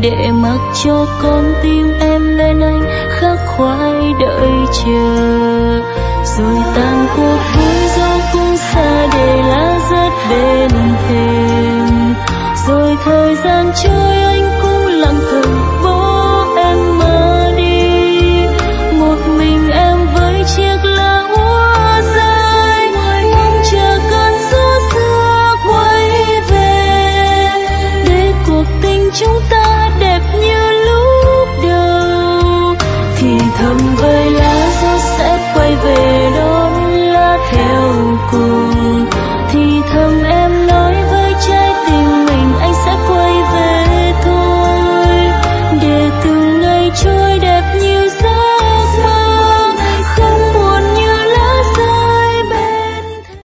để mặc cho con tim em bên anh khắc khoải đợi chờ. Rồi tan cuộc vui dẫu cũng xa để lá rất bên thềm. Rồi thời gian trôi